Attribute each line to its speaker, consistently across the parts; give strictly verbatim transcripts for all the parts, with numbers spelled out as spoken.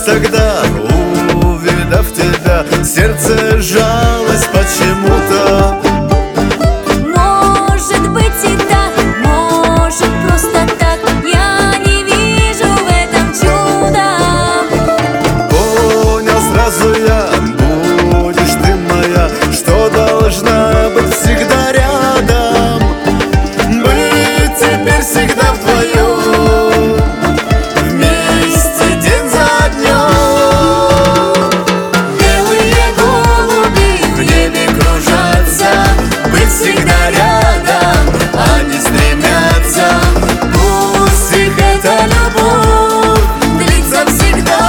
Speaker 1: тогда, увидав тебя, сердце сжалось почему-то.
Speaker 2: Может быть и так, может просто так, я не вижу в этом чуда.
Speaker 1: Понял сразу я, будешь ты моя, что должна быть всегда рядом. Быть теперь всегда вдвоем, вместе день за днем. Белые голуби в небе кружатся, быть всегда рядом они стремятся. Пусть их эта любовь
Speaker 2: Длится всегда.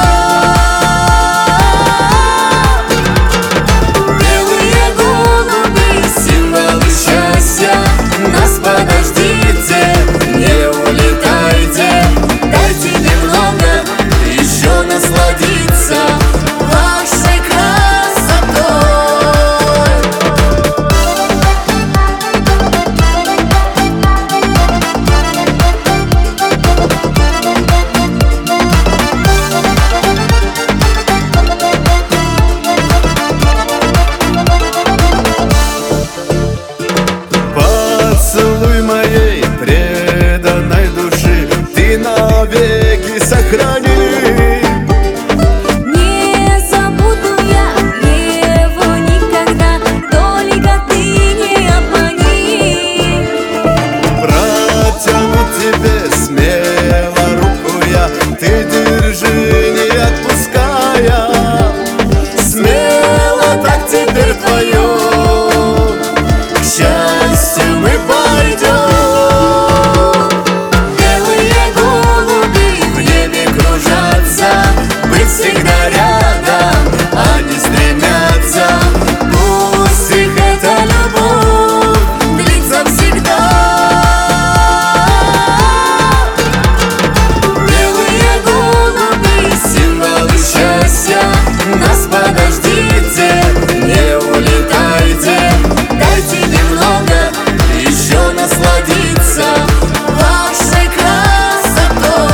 Speaker 1: Белые голуби, символы счастья, нас подождите, не улетайте, дайте немного еще насладиться вашей красотой. Поцелуй моей преданной души ты навеки сохрани.
Speaker 2: Не забуду я его никогда, только ты не обмани.
Speaker 1: Протяну тебе смело руку я, ты держи, не отпуская. Смело так теперь вдвоем к счастью мы пойдем. Белые голуби в небе кружатся, быть всегда рядом они стремятся. Пусть их эта любовь
Speaker 2: Длится всегда.
Speaker 1: Белые голуби, символы счастья, нас подождите, не улетайте, дайте немного еще насладиться вашей красотой.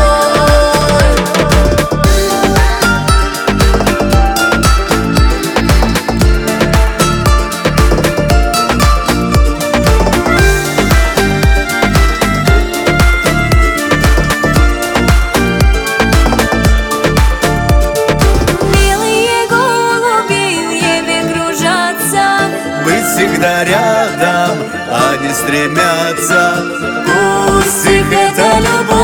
Speaker 2: Белые голуби в небе кружатся,
Speaker 1: Быть всегда рядом они стремятся. Пусть их эта любовь